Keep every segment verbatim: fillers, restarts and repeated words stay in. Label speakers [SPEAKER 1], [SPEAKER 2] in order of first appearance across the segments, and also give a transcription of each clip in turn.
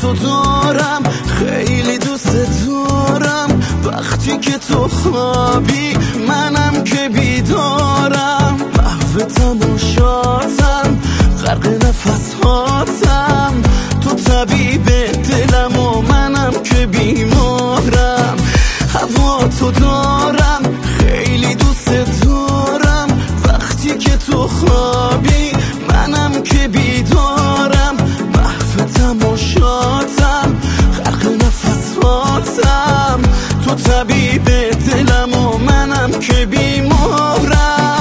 [SPEAKER 1] تو دارم، خیلی دوست دارم. وقتی که تو خوابی منم که بیدارم، محو تماشاتم، غرق نفساتم. تو طبیب دلم و منم که بیمارم. هوا تو دارم، خیلی دوست دارم. وقتی که تو خوابی منم که بیدارم، محو تماشاتم، غرق نفساتم. تو طبیب دلم و منم که بیمارم.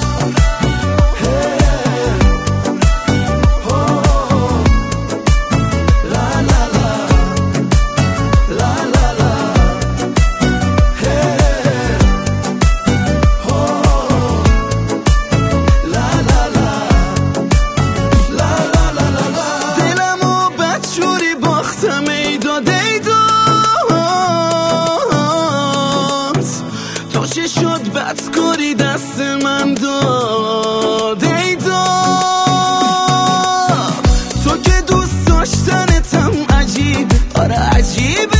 [SPEAKER 1] چه شد بدکاری دست من داد ای داد، تو که دوست داشتنتم عجیبه، آره عجیبه.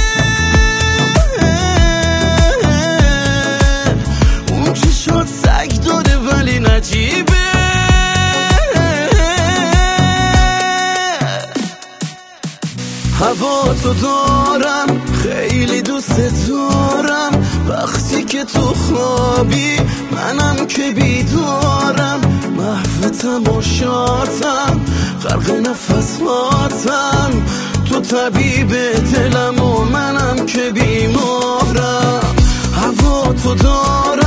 [SPEAKER 1] اون که شد سگ داره ولی نجیبه. هوا تو دارم، خیلی دوست دارم. وقتی که تو خوابی منم که بیدارم، محو تماشاتم، غرق نفساتم. تو طبیب دلم و منم که بیمارم. هوا تو دارم،